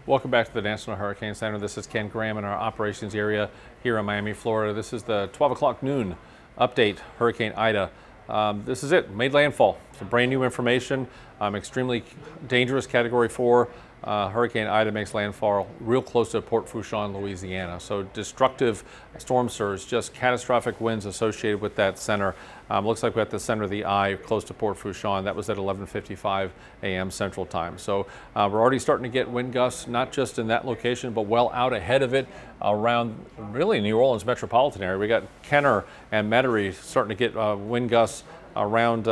Welcome back to the National Hurricane Center. This is Ken Graham in our operations area here in Miami, Florida. This is the 12 o'clock noon update, Hurricane Ida. This is it, made landfall. Some brand new information, extremely dangerous Category 4. Hurricane Ida makes landfall real close to Port Fourchon, Louisiana. So destructive storm surge, just catastrophic winds associated with that center. Looks like we're at the center of the eye close to Port Fourchon. That was at 11:55 a.m. Central Time. So we're already starting to get wind gusts, not just in that location, but well out ahead of it around really New Orleans metropolitan area. We got Kenner and Metairie starting to get wind gusts around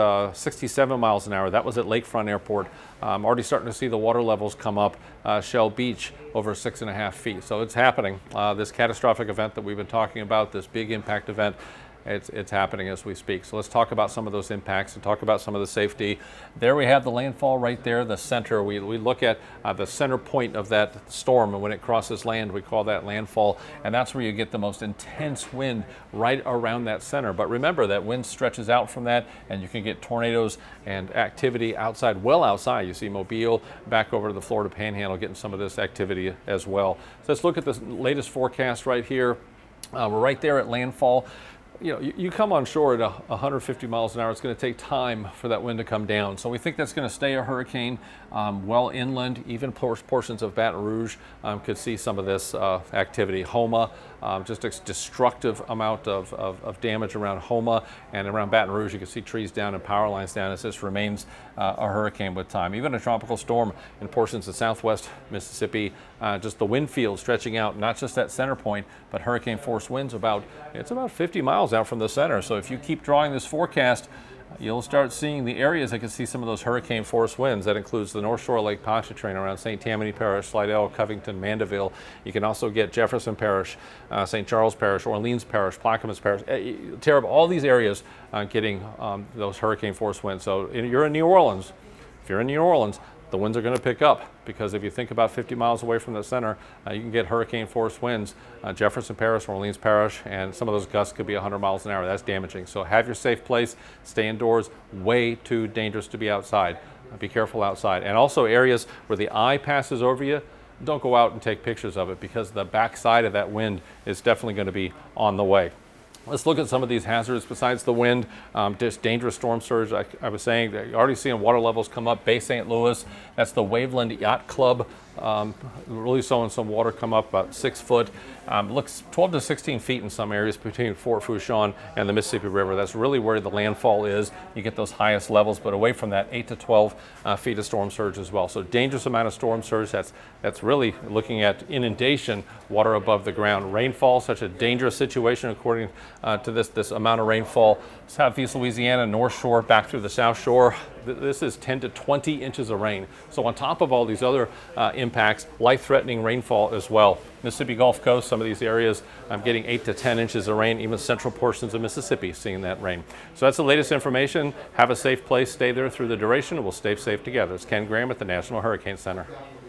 67 miles an hour. That was at Lakefront Airport. Already starting to see the water levels come up. Shell Beach over 6.5 feet. So it's happening. This catastrophic event that we've been talking about, this big impact event, it's happening as we speak. So let's talk about some of those impacts and talk about some of the safety. There we have the landfall right there, the center. We look at the center point of that storm, and when it crosses land, we call that landfall, and that's where you get the most intense wind right around that center. But remember, that wind stretches out from that, and you can get tornadoes and activity outside, well outside. You see Mobile back over to the Florida Panhandle getting some of this activity as well. So let's look at the latest forecast right here. We're right there at landfall. You know, you come on shore at 150 miles an hour, it's going to take time for that wind to come down. So we think that's going to stay a hurricane well inland. Even portions of Baton Rouge could see some of this activity. Houma, just a destructive amount of damage around Houma, and around Baton Rouge you can see trees down and power lines down as this remains a hurricane with time. Even a tropical storm in portions of southwest Mississippi, just the wind field stretching out, not just that center point, but hurricane force winds about 50 miles out from the center. So if you keep drawing this forecast, you'll start seeing the areas that can see some of those hurricane force winds. That includes the North Shore Lake Pontchartrain around St. Tammany Parish, Slidell, Covington, Mandeville. You can also get Jefferson Parish, St. Charles Parish, Orleans Parish, Plaquemines Parish. Terrible. All these areas getting those hurricane force winds. So you're in New Orleans. If you're in New Orleans, the winds are going to pick up, because if you think about 50 miles away from the center, you can get hurricane force winds. Jefferson Parish, Orleans Parish, and some of those gusts could be 100 miles an hour. That's damaging. So have your safe place, stay indoors. Way too dangerous to be outside. Be careful outside. And also areas where the eye passes over you, don't go out and take pictures of it, because the backside of that wind is definitely going to be on the way. Let's look at some of these hazards besides the wind. Just dangerous storm surge. I was saying that you're already seeing water levels come up. Bay St. Louis, that's the Waveland Yacht Club. Really showing some water come up about 6 foot. Looks 12 to 16 feet in some areas between Fort Fourchon and the Mississippi River. That's really where the landfall is. You get those highest levels, but away from that, 8 to 12 feet of storm surge as well. So dangerous amount of storm surge. That's really looking at inundation, water above the ground. Rainfall, such a dangerous situation according to this amount of rainfall. Southeast Louisiana, North Shore, back through the South Shore. This is 10 to 20 inches of rain. So on top of all these other impacts, life-threatening rainfall as well. Mississippi Gulf Coast, some of these areas, I'm getting 8 to 10 inches of rain. Even central portions of Mississippi seeing that rain. So that's the latest information. Have a safe place. Stay there through the duration, and we'll stay safe together. It's Ken Graham at the National Hurricane Center.